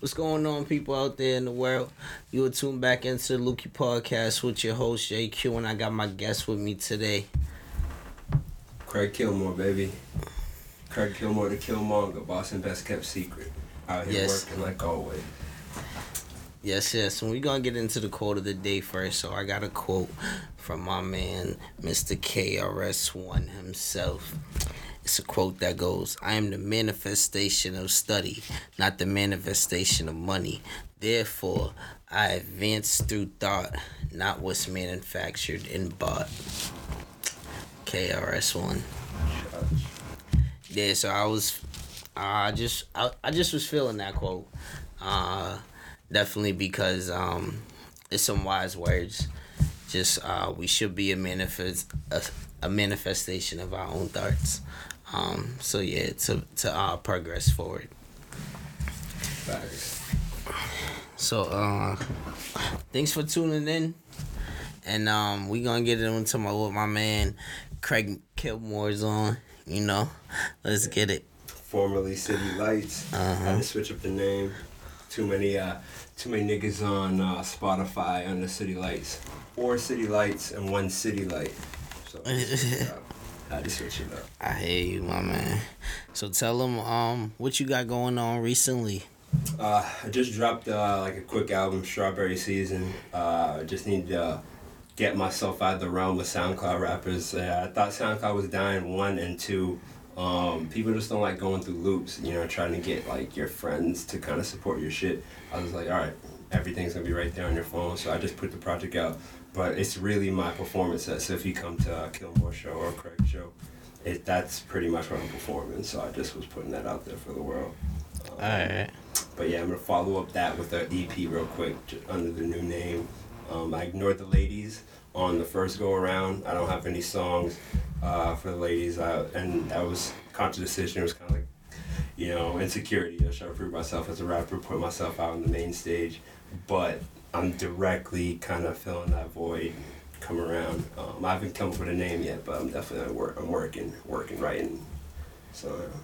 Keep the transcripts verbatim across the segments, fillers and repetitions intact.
What's going on, people out there in the world? You are tuned back into the Lukey Podcast with your host, J Q, and I got my guest with me today. Craig Kilmore, baby. Craig Kilmore, the Killmonger, Boston best kept secret. Out here Yes. working like always. Yes, yes. And we're going to get into the quote of the day first. So I got a quote from my man, Mister K R S One himself. It's a quote that goes, "I am the manifestation of study, not the manifestation of money. Therefore, I advance through thought, not what's manufactured and bought." K R S One. Yeah, so I was, uh, I just, I, I just was feeling that quote. Uh, definitely because um, it's some wise words. Just uh, we should be a manifest, a, a manifestation of our own thoughts. Um, so yeah, to to uh, progress forward. Facts. So uh, thanks for tuning in, and um, we gonna get into my what my man Craig Kilmore's on. You know, let's get it. Formerly City Lights. Uh-huh. Had to switch up the name. Too many, uh, too many niggas on uh, Spotify under City Lights, or City Lights and one City Light. So had to switch it up. I hear you, my man. So tell them um what you got going on recently. Uh, I just dropped uh, like a quick album, Strawberry Season. Uh, I just need to get myself out of the realm of SoundCloud rappers. Uh, I thought SoundCloud was dying, one, and two, um, people just don't like going through loops, you know, trying to get like your friends to kind of support your shit. I was like, all right, everything's gonna be right there on your phone, so I just put the project out. But it's really my performance set, so if you come to a Kilmore show or a Craig show, it, that's pretty much what I'm performing, so I just was putting that out there for the world. Um, Alright. But yeah, I'm gonna follow up that with an E P real quick, j- under the new name. Um, I ignored the ladies on the first go around. I don't have any songs uh, for the ladies, I, and that was a conscious decision. It was kind of like, you know, insecurity. I was trying to prove myself as a rapper, put myself out on the main stage, but I'm directly kind of filling that void. Come around. Um, I haven't come up with a name yet, but I'm definitely work. I'm working, working, writing. So. Uh,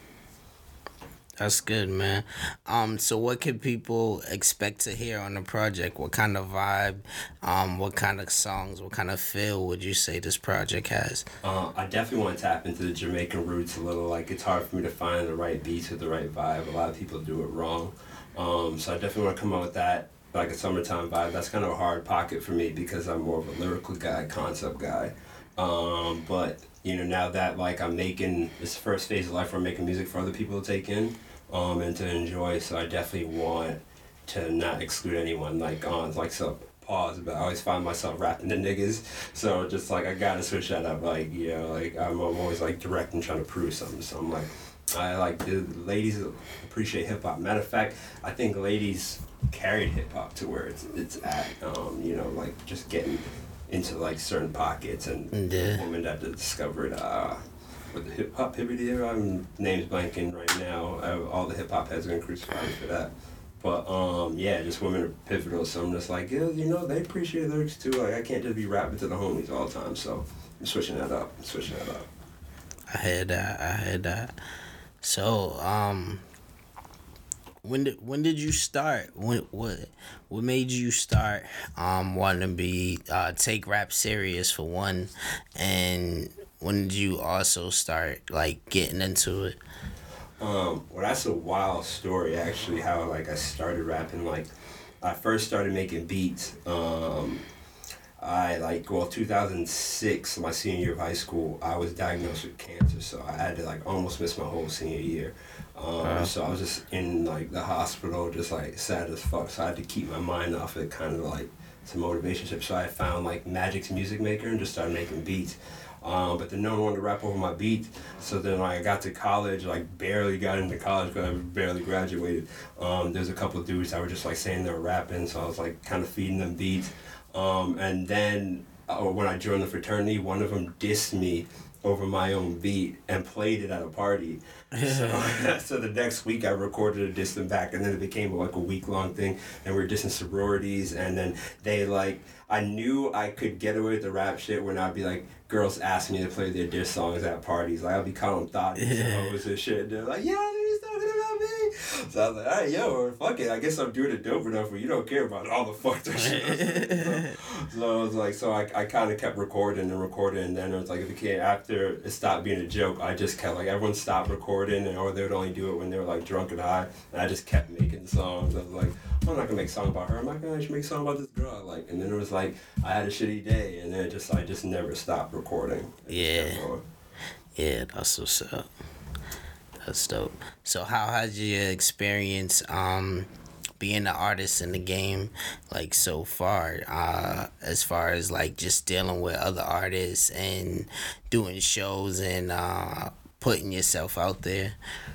That's good, man. Um, so what can people expect to hear on the project? What kind of vibe, um, what kind of songs, what kind of feel would you say this project has? Uh, I definitely want to tap into the Jamaican roots a little. Like, it's hard for me to find the right beats with the right vibe. A lot of people do it wrong. Um, so I definitely want to come out with that, like a summertime vibe. That's kind of a hard pocket for me because I'm more of a lyrical guy, concept guy. Um, but, you know, now that, like, I'm making this first phase of life where I'm making music for other people to take in, um, and to enjoy, so I definitely want to not exclude anyone, like, on, like, so, pause, but I always find myself rapping to niggas, so just, like, I gotta switch that up, like, you know, like, I'm, I'm always, like, direct and trying to prove something, so I'm, like, I, like, the ladies appreciate hip-hop. Matter of fact, I think ladies carried hip-hop to where it's, it's at, um, you know, like, just getting into, like, certain pockets, and Yeah. women that discovered, uh, with the hip hop hippity, I'm names blanking right now. I, all the hip hop heads are gonna crucify me for that. But um, yeah, just women are pivotal. So I'm just like, yeah, you know, they appreciate lyrics too. Like, I can't just be rapping to the homies all the time. So I'm switching that up. I'm switching that up. I heard that. I heard that. So, um, when did when did you start? When what what made you start um wanting to be uh take rap serious for one, and when did you also start like getting into it? Um, well, that's a wild story actually. How like I started rapping. Like, I first started making beats. Um, I like well, two thousand six, my senior year of high school, I was diagnosed with cancer, so I had to like almost miss my whole senior year. Um, Wow. So I was just in like the hospital, just like sad as fuck. So I had to keep my mind off it, kind of like some motivation. So I found like Magic's Music Maker and just started making beats. Um, but then no one wanted to rap over my beats. So then like, I got to college, like barely got into college because I barely graduated. Um, there's a couple of dudes that were just like saying they were rapping, so I was like kind of feeding them beats. Um, and then uh, when I joined the fraternity, one of them dissed me over my own beat and played it at a party. So, so the next week I recorded a diss them back, and then it became like a week long thing, and we were dissing sororities, and then they like, I knew I could get away with the rap shit when I'd be like, girls ask me to play their diss songs at parties. Like, I'll be calling thotties and hoes and shit. They're like, yeah, he's talking about me. So I was like, all right, yo, fuck it. I guess I'm doing it dope enough where you don't care about all the fucked up shit. so, so I was like, so I, I kind of kept recording and recording, and then it was like, it became, after it stopped being a joke, I just kept, like, everyone stopped recording, and or they would only do it when they were, like, drunk and high, and I just kept making songs. I was like, I'm not gonna make a song about her. I'm not gonna make a song about this girl I like. And then it was like, I had a shitty day, and then it just, I just never stopped recording. Yeah. Yeah, that's what's up. That's dope. So how has your experience um being an artist in the game like so far, uh as far as like just dealing with other artists and doing shows and uh putting yourself out there?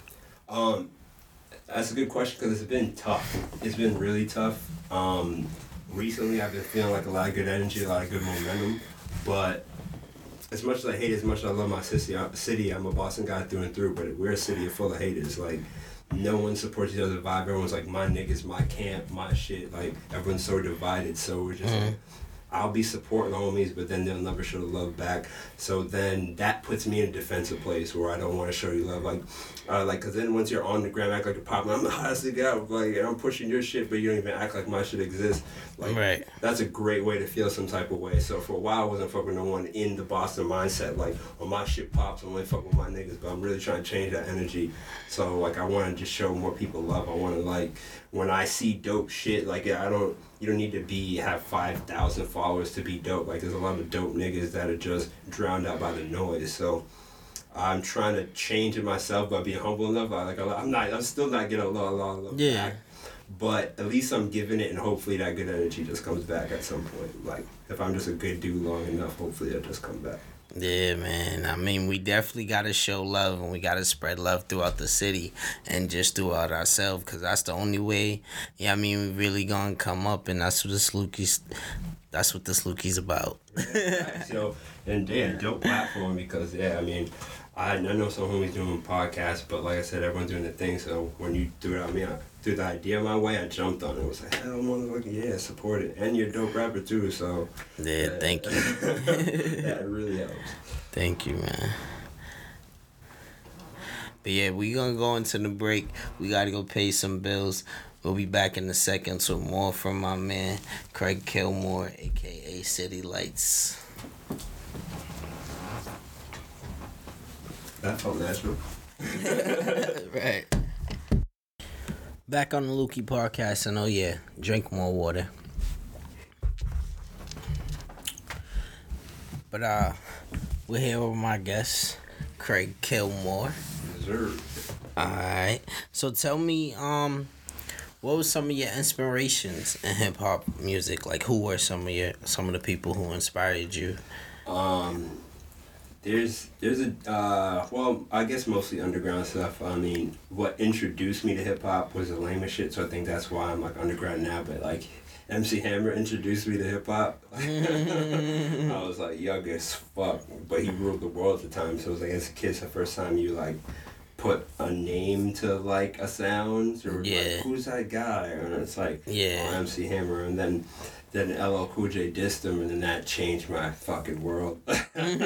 Um that's a good question because it's been tough. It's been really tough. Um recently I've been feeling like a lot of good energy, a lot of good momentum, but as much as I hate it, as much as I love my city, city, I'm a Boston guy through and through, but we're a city full of haters. Like, no one supports each other's vibe. Everyone's like, my niggas, my camp, my shit. Like, everyone's so divided. So we're just mm. like, I'll be supporting the homies, but then they'll never show the love back. So then that puts me in a defensive place where I don't want to show you love. Like, uh, like, cause then once you're on the gram, act like a pop, I'm the hottest nigga out. Like, I'm pushing your shit, but you don't even act like my shit exists. Like, right. That's a great way to feel some type of way. So for a while, I wasn't fucking no one in the Boston mindset. Like, when my shit pops, I'm only fuck with my niggas, but I'm really trying to change that energy. So like, I want to just show more people love. I want to like, when I see dope shit, like I don't, you don't need to be have five thousand followers to be dope. Like there's a lot of dope niggas that are just drowned out by the noise. So I'm trying to change it myself by being humble enough. Like I'm not, I'm still not getting a lot, a lot, a lot yeah. back. But at least I'm giving it, and hopefully that good energy just comes back at some point. Like if I'm just a good dude long enough, hopefully it'll just come back. Yeah, man. I mean, we definitely got to show love, and we got to spread love throughout the city and just throughout ourselves, because that's the only way, yeah, I mean, we really going to come up, and that's what this Lukey's, that's what this Lukey's about. Yeah, so, and yeah, dope platform because, yeah, I mean, I, I know some homies doing podcasts, but like I said, everyone's doing their thing, so when you threw it at me, I threw the idea my way, I jumped on it. I was like, hell, motherfucker, yeah, support it. And you're a dope rapper, too, so. Yeah, uh, thank you. That really helps. Thank you, man. But yeah, we gonna go into the break. We gotta go pay some bills. We'll be back in a second with more from my man, Craig Kilmore, a k a. City Lights. That felt natural. Right. Back on the Lukey podcast, and oh yeah, drink more water. But uh, we're here with my guest, Craig Kilmore. Yes, sir. All right. So tell me, um, what was some of your inspirations in hip hop music? Like, who were some of your some of the people who inspired you? Um. There's there's a uh well I guess mostly underground stuff. I mean, what introduced me to hip hop was the lamest shit, so I think that's why I'm like underground now. But like M C Hammer introduced me to hip hop. I was like young as fuck, but he ruled the world at the time. So it was like as a kid, it's the first time you like put a name to like a sound or yeah. like who's that guy, and it's like yeah oh, M C Hammer, and then. Then L L Cool J dissed him, and then that changed my fucking world. uh,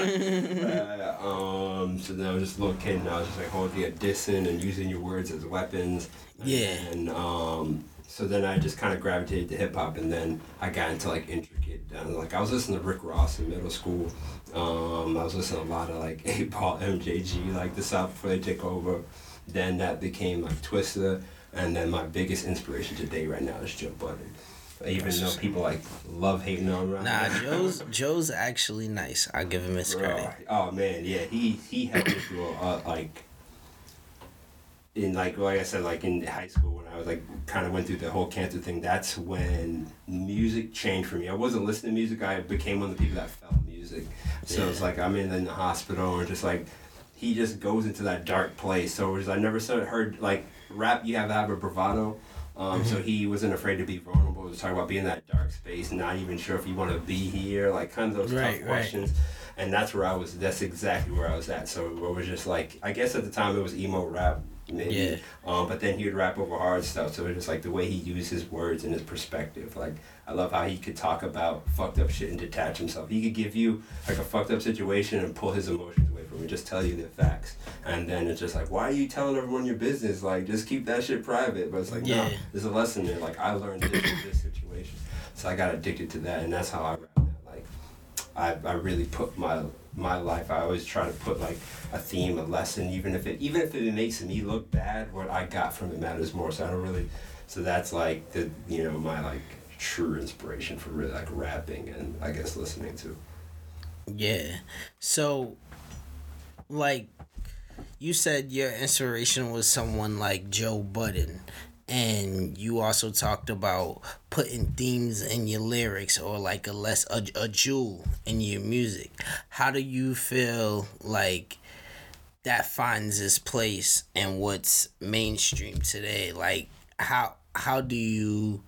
um, so then I was just a little kid, and I was just like holding a dissing and using your words as weapons. Yeah. And um, so then I just kind of gravitated to hip hop, and then I got into like intricate. Uh, like I was listening to Rick Ross in middle school. Um, I was listening to a lot of like eight Ball, M J G, like the South before they take over. Then that became like Twista, and then my biggest inspiration today right now is Joe Budden. Even though people like love hating on him. Nah, Joe's Joe's actually nice. I give him his credit. Oh man, yeah, he he helped me through uh, like in like like I said, like in high school when I was like kind of went through the whole cancer thing. That's when music changed for me. I wasn't listening to music. I became one of the people that felt music. So yeah. It's like I'm in, in the hospital and just like he just goes into that dark place. So it was, I never sort of heard like rap. You have to have a bravado. Um, mm-hmm. So he wasn't afraid to be vulnerable, to talk about being in that dark space, not even sure if you want to be here, like kind of those right, tough questions. Right. And that's where I was, that's exactly where I was at. So it was just like, I guess at the time it was emo rap, maybe. Yeah. Um, but then he would rap over hard stuff. So it was just like the way he used his words and his perspective. Like, I love how he could talk about fucked up shit and detach himself. He could give you like a fucked up situation and pull his emotions away from for me. Just tell you the facts. And then it's just like, why are you telling everyone your business? Like, just keep that shit private. But it's like, yeah. no, there's a lesson there. Like, I learned this in this situation. So I got addicted to that, and that's how I rap now. Like, I I really put my my life. I always try to put like a theme, a lesson, even if it even if it makes me look bad. What I got from it matters more. So I don't really. So that's like the you know my like true inspiration for really like rapping and I guess listening to. Yeah. So, like, you said your inspiration was someone like Joe Budden. And you also talked about putting themes in your lyrics or like a less a, a jewel in your music. How do you feel like that finds its place in what's mainstream today? Like how how do you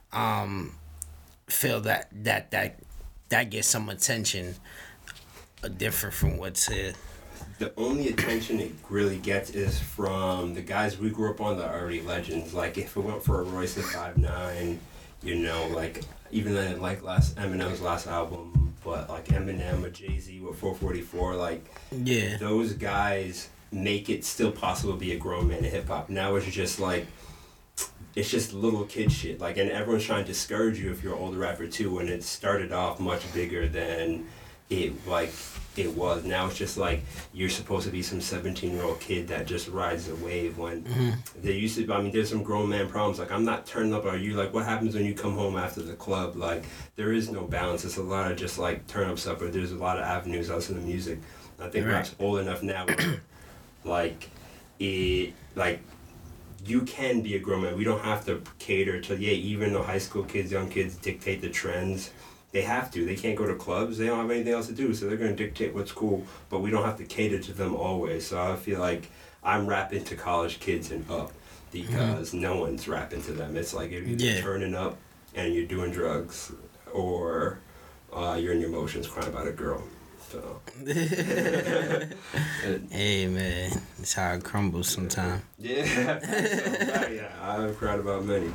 um feel that that that that gets some attention uh, different from what's here? The only attention it really gets is from the guys we grew up on that are already legends. Like, if it went for a Royce at five nine, you know, like, even then, like, last Eminem's last album, but, like, Eminem or Jay-Z with four forty-four, like, yeah, those guys make it still possible to be a grown man in hip-hop. Now it's just, like, it's just little kid shit. Like, and everyone's trying to discourage you if you're an older rapper, too, and it started off much bigger than it, like... it was. Now it's just like you're supposed to be some seventeen year old kid that just rides the wave when mm-hmm. there used to be, I mean, there's some grown man problems. Like, I'm not turning up. Are you like, what happens when you come home after the club? Like, there is no balance. It's a lot of just like turn up stuff, but there's a lot of avenues outside of music. I think right. rap's old enough now where like it, like, you can be a grown man. We don't have to cater to, yeah, even though high school kids, young kids dictate the trends. They have to. They can't go to clubs. They don't have anything else to do, so they're going to dictate what's cool, but we don't have to cater to them always. So I feel like I'm rapping to college kids and up because mm-hmm. no one's rapping to them. It's like you're either yeah. turning up and you're doing drugs or uh, you're in your emotions crying about a girl. So. Hey, man. It's how it crumbles sometimes. Yeah. So, yeah. I've cried about many.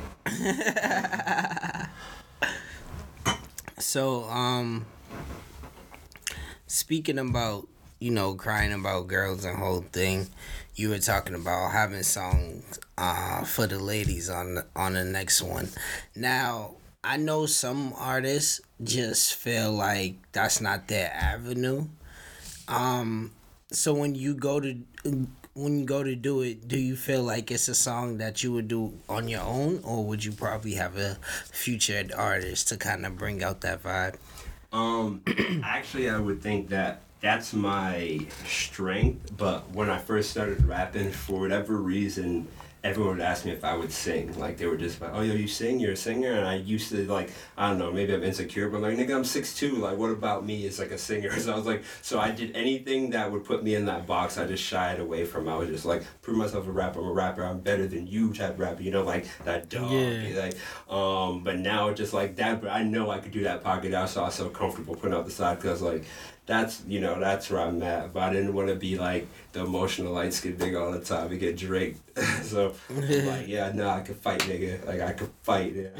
So, um, speaking about, you know, crying about girls and whole thing, you were talking about having songs uh, for the ladies on the, on the next one. Now, I know some artists just feel like that's not their avenue. Um, so when you go to when you go to do it, do you feel like it's a song that you would do on your own, or would you probably have a featured artist to kind of bring out that vibe? Um, actually, I would think that that's my strength, but when I first started rapping, for whatever reason, everyone would ask me if I would sing. Like, they were just like, oh, yo, you sing? You're a singer? And I used to, like, I don't know, maybe I'm insecure, but like, nigga, I'm six two. Like, what about me as, like, a singer? So I was like, so I did anything that would put me in that box, I just shied away from. I was just like, prove myself a rapper. I'm a rapper. I'm better than you type rapper. You know, like, that dog. Yeah. Like, um, but now, just like that, but I know I could do that pocket out, so I was so comfortable putting out the side, because, like, that's, you know, that's where I'm at. But I didn't want to be like the emotional light skinned nigga all the time and get draped. So I'm like, yeah, no, I could fight, nigga. Like, I could fight. Yeah.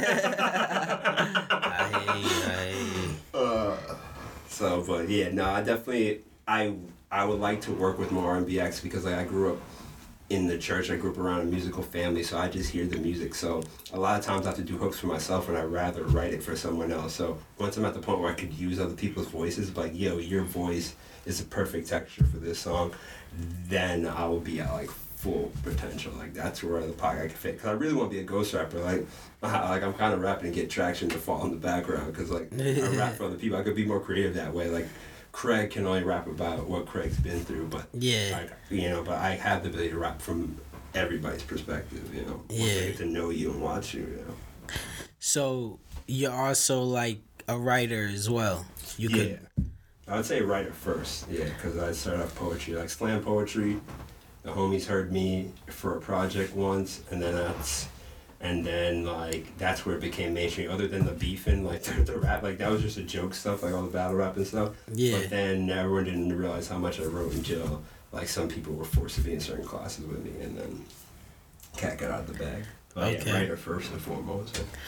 I hate you, I hate you. Uh, so, but yeah, no, I definitely, I I would like to work with more R and B acts, because like I grew up in the church. I grew up around a musical family, so I just hear the music. So a lot of times I have to do hooks for myself, and I'd rather write it for someone else. So once I'm at the point where I could use other people's voices, like, yo, your voice is a perfect texture for this song, then I will be at like full potential. Like, that's where the pocket I can fit. Because I really want to be a ghost rapper. Like, I, like I'm kind of rapping to get traction to fall in the background, because like I rap for other people. I could be more creative that way. Like, Craig can only rap about what Craig's been through, but yeah, like, you know, but I have the ability to rap from everybody's perspective, you know. Yeah. Once I get to know you and watch you, you know. So you're also like a writer as well. You yeah. could. I would say writer first, yeah, because I started off poetry, like slam poetry. The homies heard me for a project once, and then that's. And then, like, that's where it became mainstream. Other than the beefing, like, the, the rap, like, that was just a joke stuff, like, all the battle rap and stuff. Yeah. But then everyone didn't realize how much I wrote until, like, some people were forced to be in certain classes with me, and then cat got out of the bag. But okay. yeah, writer first and foremost.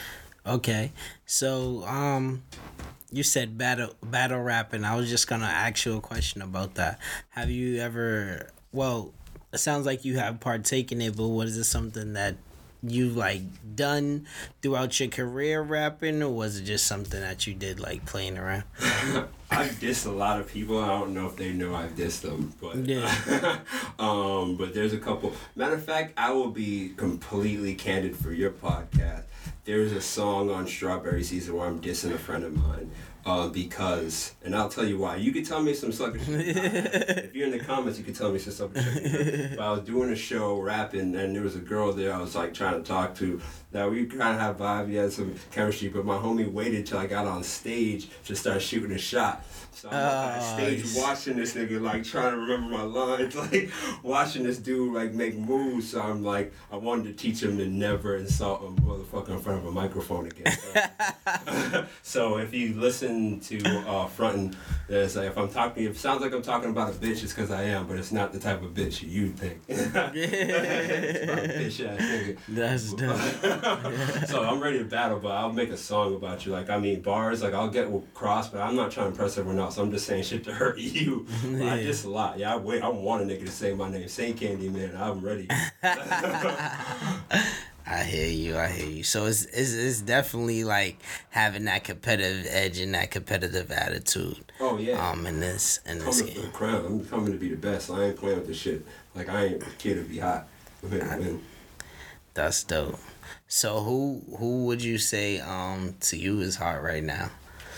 Okay. So, um, you said battle battle rap, and I was just gonna ask you a question about that. Have you ever? Well, it sounds like you have partaken in it, but was it something that you like done throughout your career rapping, or was it just something that you did like playing around? I've dissed a lot of people. I don't know if they know I've dissed them, but Yeah. um, but there's a couple. Matter of fact, I will be completely candid for your podcast. There's a song on Strawberry Season where I'm dissing a friend of mine. Uh, because, and I'll tell you why. You could tell me some sucker shit. If you're in the comments, you could tell me some sucker shit. But I was doing a show rapping, and there was a girl there I was like trying to talk to. That we kind of had vibe, we had some chemistry, but my homie waited till I got on stage to start shooting a shot. So I'm uh, on stage watching this nigga, like trying to remember my lines, like watching this dude like make moves. So I'm like, I wanted to teach him to never insult a motherfucker in front of a microphone again. So if you listen to uh, Frontin', there's like, if I'm talking, if it sounds like I'm talking about a bitch, it's because I am, but it's not the type of bitch you think. It's about a bitch ass nigga. That's dope. So I'm ready to battle, but I'll make a song about you. Like, I mean, bars, like, I'll get cross, but I'm not trying to impress everyone else. I'm just saying shit to hurt you. Yeah. I diss a lot. Yeah, I wait. I want a nigga to say my name. Say Candy Man. I'm ready. I hear you. I hear you. So it's, it's it's definitely like having that competitive edge and that competitive attitude. Oh yeah. Um, in this in this coming game. for the crown. I'm coming to be the best. I ain't playing with this shit. Like I ain't a kid to be hot. I'm here to win. That's dope. So who who would you say um to you is hot right now?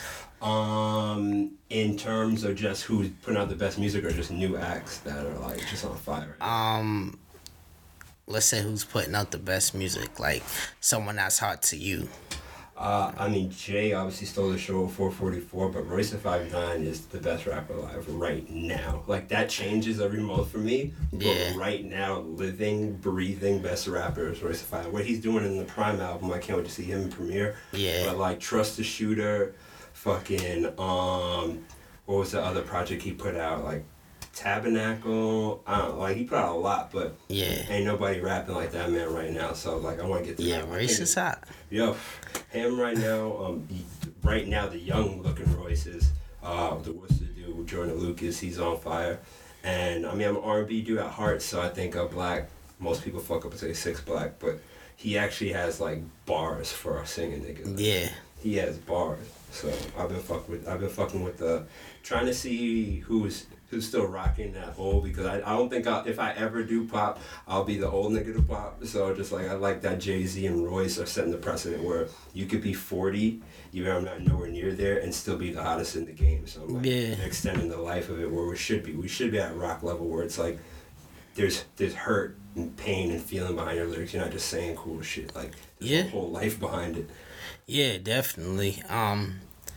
Um, in terms of just who's putting out the best music, or just new acts that are like just on fire. Um, let's say who's putting out the best music, like someone that's hot to you. Uh, I mean, Jay obviously stole the show at four forty-four, but Royce da five nine is the best rapper alive right now. Like, that changes every month for me. But Yeah. right now, living, breathing, best rapper is Royce da five nine. What he's doing in the Prime album, I can't wait to see him in premiere. Yeah. But, like, Trust the Shooter, fucking, um, what was the other project he put out? Like, Tabernacle, I don't know, like he put out a lot, but Yeah. ain't nobody rapping like that man right now. So like I want to get to Yeah, that. Royce is hot. Yo, him right now, um, he, right now the young looking Royce is, uh, the what's the dude with Jordan Lucas, he's on fire, and I mean I'm an R and B dude at heart, so I think uh, Black. Most people fuck up and say Six Black, but he actually has like bars for a singing nigga. Like, Yeah. he has bars. So I've been fucking with I've been fucking with the trying to see who's who's still rocking that hole, because I, I don't think I'll, if I ever do pop, I'll be the old nigga to pop. So just like I like that Jay-Z and Royce are setting the precedent where you could be forty, even though I'm not nowhere near there, and still be the hottest in the game. So I'm like Yeah. extending the life of it where we should be. We should be at rock level where it's like there's there's hurt and pain and feeling behind your lyrics. You're not just saying cool shit. Like there's Yeah. a whole life behind it. Yeah, definitely. Um,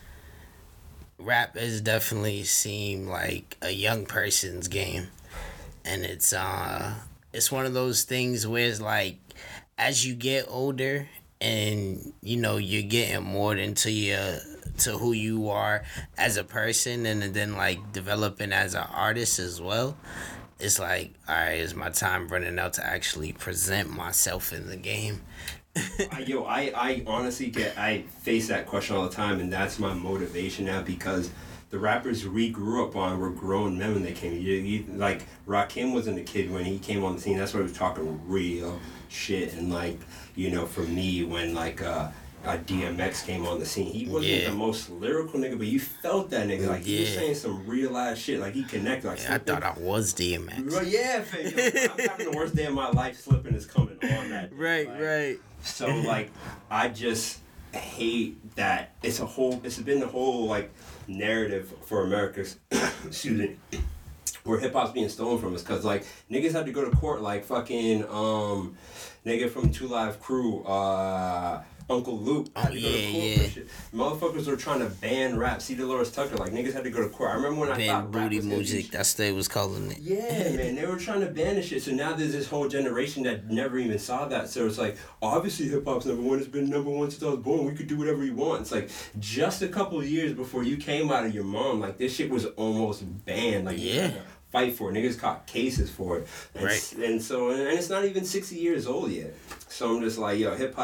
rap has definitely seemed like a young person's game, and it's uh, it's one of those things where it's like, as you get older, and you know you're getting more into your to who you are as a person, and then like developing as an artist as well. It's like, all right, it's my time running out to actually present myself in the game. I, yo, I, I honestly get, I face that question all the time, and that's my motivation now, because the rappers we grew up on were grown men when they came. You, you, like, Rakim wasn't a kid when he came on the scene. That's why he was talking real shit. And, like, you know, for me, when, like, uh, uh, D M X came on the scene, he wasn't Yeah. the most lyrical nigga, but you felt that nigga. Like, he was Yeah. saying some real ass shit. Like, he connected. Like, Yeah, I thought I was D M X. Well, yeah, fam. Yo, I'm having the worst day of my life. Slipping is coming on that day. Right, Like, right. so like, I just hate that it's a whole. It's been the whole like narrative for America's excuse me, where hip hop's being stolen from us. Cause like niggas had to go to court. Like fucking um, nigga from Two Live Crew, uh. Uncle Luke had Oh, to go to yeah, court yeah. for shit. Motherfuckers were trying to ban rap. See Dolores Tucker, like niggas had to go to court. I remember when I Ban thought rap booty was gonna be music. That's what they was calling it. yeah, man, they were trying to ban this shit. So now there's this whole generation that never even saw that. So it's like, obviously hip hop's number one. It's been number one since I was born. We could do whatever we want. It's like just a couple of years before you came out of your mom, like this shit was almost banned. Like you Yeah. had to fight for it. Niggas caught cases for it. And, Right. s- and so and it's not even sixty years old yet. So I'm just like, yo, hip hop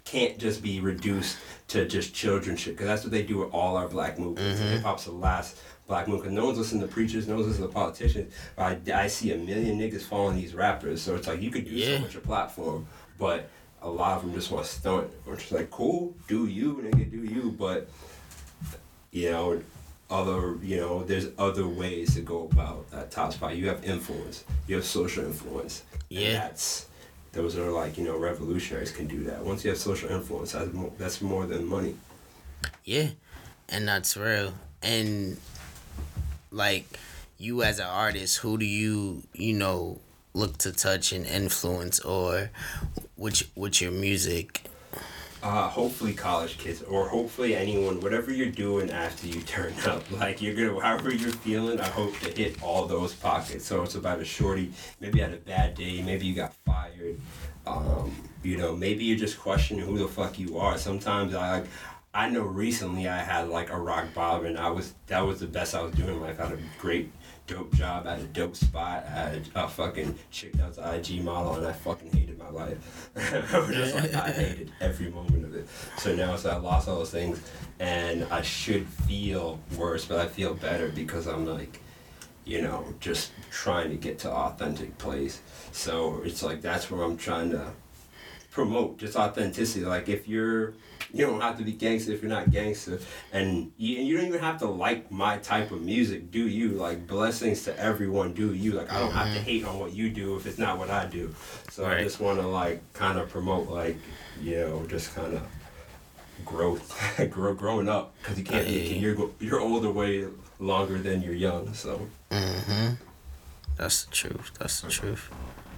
can't just be reduced to just children shit, because that's what they do with all our black movements. Mm-hmm. Hip hop's the last black movement, because no one's listening to preachers, no one's listening to politicians. But I, I see a million niggas following these rappers, so it's like you could do Yeah. so much your platform, but a lot of them just want to stunt. Or just like, cool, do you, nigga, do you, but you know, other, you know, there's other ways to go about that top spot. You have influence, you have social influence. Yeah. And that's, those are like, you know, revolutionaries can do that. Once you have social influence, that's more, that's more than money. Yeah, and that's real. And like you as an artist, who do you you know look to touch and influence, or which with your music? Uh, hopefully college kids, or hopefully anyone, whatever you're doing after you turn up. Like you're gonna, however you're feeling, I hope to hit all those pockets. So it's about a shorty, maybe had a bad day, maybe you got fired, um, you know, maybe you're just questioning who the fuck you are. Sometimes I like, I know recently I had like a rock bottom, and I was, that was the best I was doing in life. I had a great, dope job, I had a dope spot, I had a, a fucking chick that was an I G model, and I fucking hated my life. Just like, I hated every moment of it. So now so I lost all those things, and I should feel worse, but I feel better because I'm like, you know, just trying to get to authentic place. So it's like, that's where I'm trying to promote, just authenticity. Like if you're, you don't have to be gangster if you're not gangster, and you, and you don't even have to like my type of music, do you? Like, blessings to everyone, do you? Like, I don't have to hate on what you do if it's not what I do. So Right. I just want to like kind of promote, like, you know, just kind of growth, grow, growing up, because you can't, you can, you're you're older way longer than you're young. So Mm-hmm. That's the truth. That's the truth.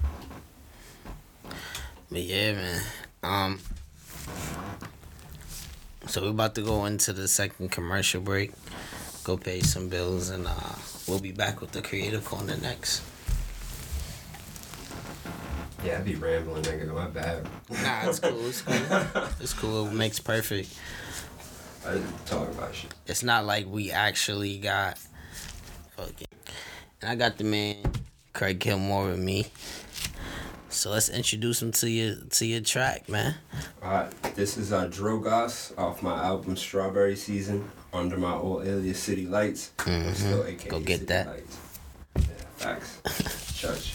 But yeah, man. Um. So we're about to go into the second commercial break. Go pay some bills, and uh, we'll be back with the Creative Corner next. yeah, I'd be rambling, nigga. My bad. Nah, it's cool. It's cool. It's cool. It makes perfect. I didn't talk about shit. It's not like we actually got fucking. And I got the man Craig Kilmore with me. So let's introduce him to your to your track, man. Alright, this is uh, Drogos off my album Strawberry Season, under my old alias City Lights. Mhm. Still A K A Go get City that. Lights. Yeah, facts. Church.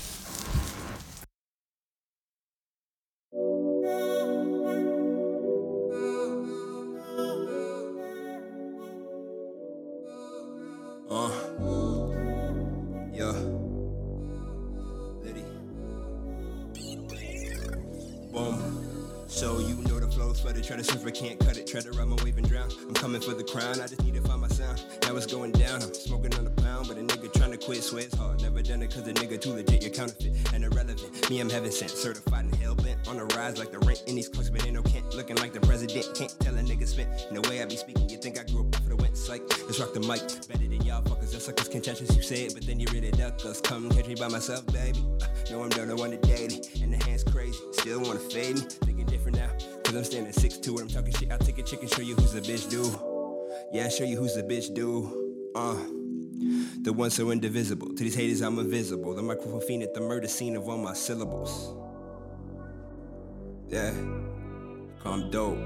Uh, yeah. Liddy. Boom. So you know the flow's flooded, try to surf, but can't cut it. Try to ride my wave and drown. I'm coming for the crown, I just need to find my sound. Now it's going down, I'm smoking on the pound, but a nigga trying to quit, swear it's hard. Never done it cause the nigga too legit, you're counterfeit and irrelevant. Me, I'm heaven sent, certified and hell bent on the rise like the rent in these clocks, but ain't no Kent. Looking like the president, can't tell a nigga spent. In the way I be speaking, you think I grew up off of the wet psych. Let's rock the mic, better than y'all fuckers. That suckers contentious, you say it, but then you really duck us. Come catch me by myself, baby. Uh, no, I'm done, I want to date it. And the hand's crazy, still wanna fade me. Thinking different now, cause I'm standing six two and I'm talking shit. I'll take a chick and show you who's the bitch do. Yeah, show you who's the bitch do. Uh, the one so indivisible. To these haters, I'm invisible. The microphone fiend at the murder scene of all my syllables. Yeah, I'm dope.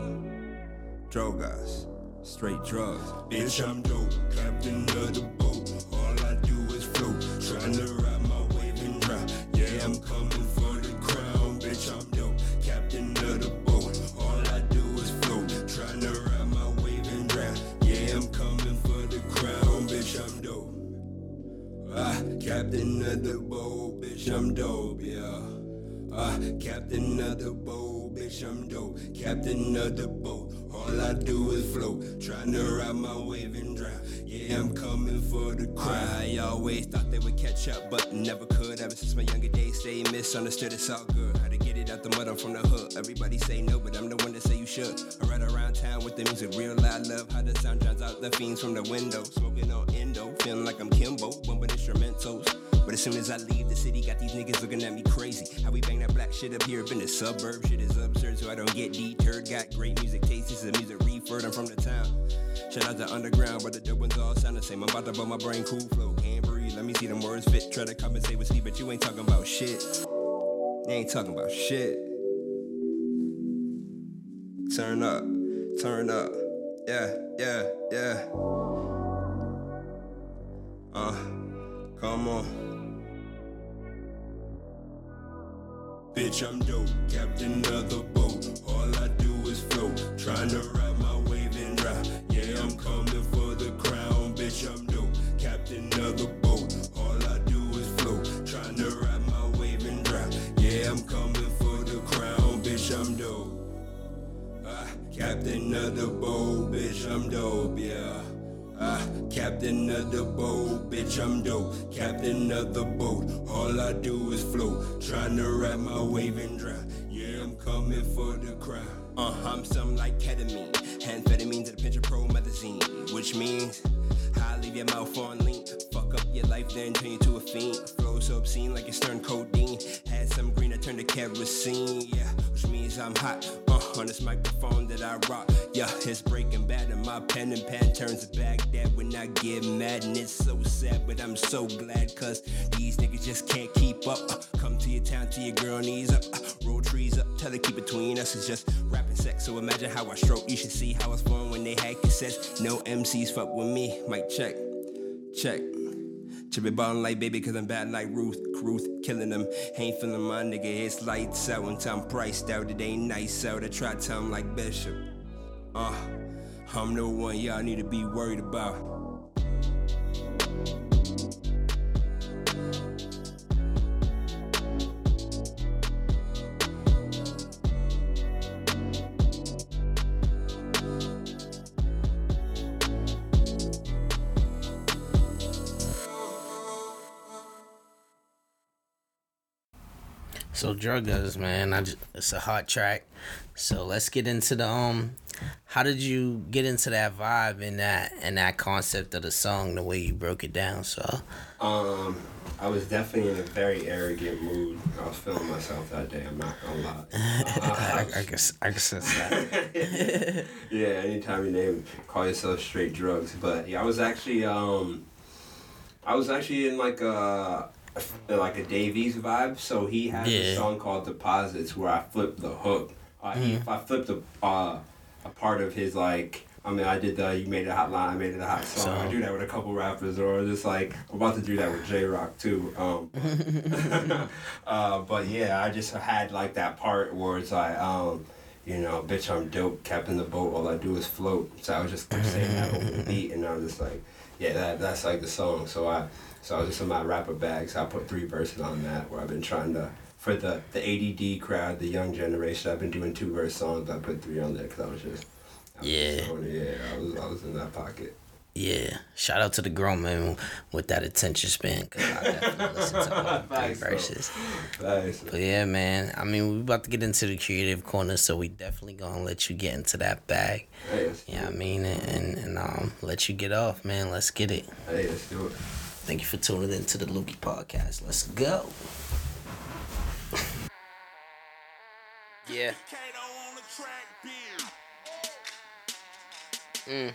Drogos, straight drugs. Bitch, I'm dope, captain of the boat. All I do is float, trying to ride my wave and drown. Yeah, I'm coming for the crown. Bitch, I'm dope, captain of the boat. All I do is float, trying to ride my wave and drown. Yeah, I'm coming for the crown. Bitch, I'm dope. Ah, captain of the boat. Bitch, I'm dope, yeah. Ah, captain of the boat, bitch, I'm dope. Captain of the boat, all I do is float. Trying to ride my wave and drown. Yeah, I'm coming for the crown. I always thought they would catch up, but never could. Ever since my younger days, stay misunderstood, it's all good. How to get it out the mud, I'm from the hood. Everybody say no, but I'm the one that say you should. I ride around town with the music real loud. Love how the sound drowns out the fiends from the window. Smoking on endo, feeling like I'm Kimbo, bumping instrumentals. But as soon as I leave the city, got these niggas looking at me crazy. How we bang that black shit up here up in the suburbs. Shit is absurd, so I don't get deterred. Got great music taste, this is music referred. I'm from the town. Shout out to underground, but the dope ones all sound the same. I'm about to blow my brain, cool flow, can't breathe. Let me see them words fit. Try to compensate with speed, but you ain't talking about shit. You ain't talking about shit. turn up, turn up. Yeah, yeah, yeah. Uh, come on. Bitch, I'm dope, captain of the boat. All I do is float, trying to ride my wave and dry. Yeah, I'm coming for the crown. Bitch, I'm dope, captain of the boat. All I do is float, trying to ride my wave and dry. Yeah, I'm coming for the crown. Bitch, I'm dope. Ah, captain of the boat. Bitch, I'm dope. Yeah. Ah, captain of the boat, bitch, I'm dope. Captain of the boat, all I do is float. Trying to ride my wave and dry. Yeah, I'm coming for the crowd. Uh, I'm something like ketamine. Amphetamine to the Picture Pro magazine. Which means I leave your mouth on lean. Fuck up your life, then turn you to a fiend. Flow so obscene like it's turned codeine. Had some green, I turned to kerosene. Yeah, which means I'm hot. Uh, on this microphone that I rock. Yeah, it's Breaking Bad and my pen and pen turns to Baghdad when I get mad. And it's so sad, but I'm so glad, cause these niggas just can't keep up. Uh, come to your town, to your girl knees up. Uh, roll trees up, tell her keep between us. It's just rapping sex, so imagine how I stroke. You should see how it's flowing when they had cassettes. No M Cs fuck with me. Mic check, check. Chippy ballin' like baby, cause I'm bad like Ruth. Ruth killing them. Ain't feeling my nigga, it's lights out until I'm priced out. It ain't nice out. I try to tell him like Bishop. Uh, I'm the one y'all need to be worried about. So Druggas, man, I just, it's a hot track. So let's get into the um. How did you get into that vibe and that and that concept of the song, the way you broke it down? So, um, I was definitely in a very arrogant mood. I was feeling myself that day. I'm not gonna lie. Uh, I, I guess I guess sense that. Yeah, anytime you name, call yourself straight drugs. But yeah, I was actually um, I was actually in like a. like a Davies vibe, so he has yeah. a song called Deposits where I flipped the hook. Uh, mm-hmm. he, if I flipped a, uh, a part of his, like, I mean, I did the You Made It a Hot Line, I Made It a Hot Song. So, I do that with a couple rappers, or just like, I'm about to do that with J-Rock too. Um, uh, but yeah, I just had like that part where it's like, um, you know, bitch, I'm dope, captain the boat, all I do is float. So I was just saying that over the beat, and I was just like, yeah, that that's like the song. So I So I was just in my rapper bag, so I put three verses on that, where I've been trying to, for the, the A D D crowd, the young generation, I've been doing two verse songs, I put three on there, because I was just, I was yeah. Just yeah, I was, I was in that pocket. Yeah, shout out to the grown man with that attention span, because I definitely listen to all three verses. Nice. But yeah, man, I mean, we're about to get into the creative corner, so we definitely gonna let you get into that bag. Hey, let's do yeah, it. I mean, and, and um, let you get off, man. Let's get it. Hey, let's do it. Thank you for tuning in to the Lukey Podcast. Let's go. Yeah. Mm.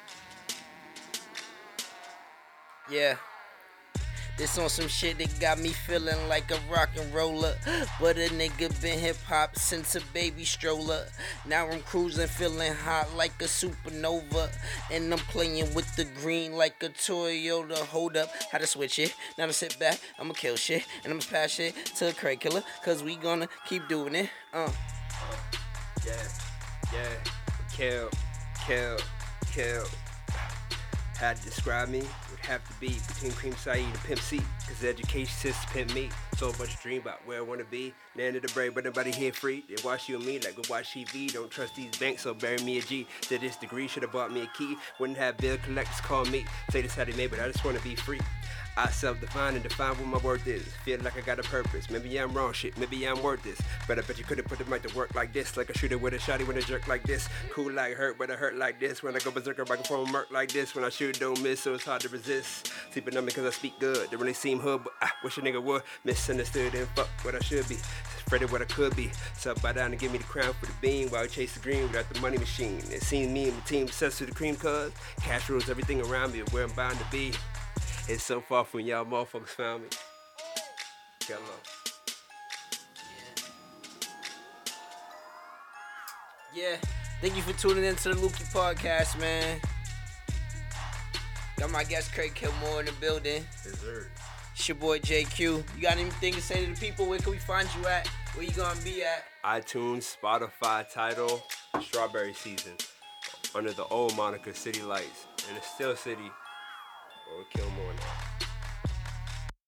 Yeah. This on some shit that got me feeling like a rock and roller. But a nigga been hip hop since a baby stroller. Now I'm cruising feeling hot like a supernova. And I'm playing with the green like a Toyota. Hold up, how to switch it. Now to sit back, I'ma kill shit. And I'ma pass shit to a crack killer. Cause we gonna keep doing it. Uh. Yeah, yeah. Kill, kill, kill. How to describe me would have to be between Cream Saeed and Pimp C, cause the education system pimp me. So a bunch of dream about where I wanna be. Land of the brave, but nobody here free. They watch you and me like we watch T V. Don't trust these banks, so bury me a G. To this degree, should've bought me a key. Wouldn't have bill collectors call me. Say this how they made, but I just wanna be free. I self-define and define what my worth is. Feel like I got a purpose. Maybe I'm wrong shit, maybe I'm worth this. But I bet you could've put the mic to work like this. Like a shooter with a shotty with a jerk like this. Cool like hurt, but I hurt like this. When I go berserker, microphone murk like this. When I shoot, don't miss, so it's hard to resist. Sleeping on me cause I speak good. They really seem hood, but I wish a nigga would. Misunderstood and fuck what I should be. Afraid of what I could be. So bow down and give me the crown for the beam while I chase the green without the money machine. It seems me and the team obsessed with the cream cuz cash rules everything around me of where I'm bound to be. It's so far from y'all motherfuckers found me. Got love. Yeah. Thank you for tuning in to the Lukey Podcast, man. Got my guest Craig Kilmore in the building. Yes, sir. It's your boy J Q. You got anything to say to the people? Where can we find you at? Where you gonna be at? iTunes, Spotify, Tidal, Strawberry Season. Under the old moniker City Lights. And it's still City. Or Kilmore now.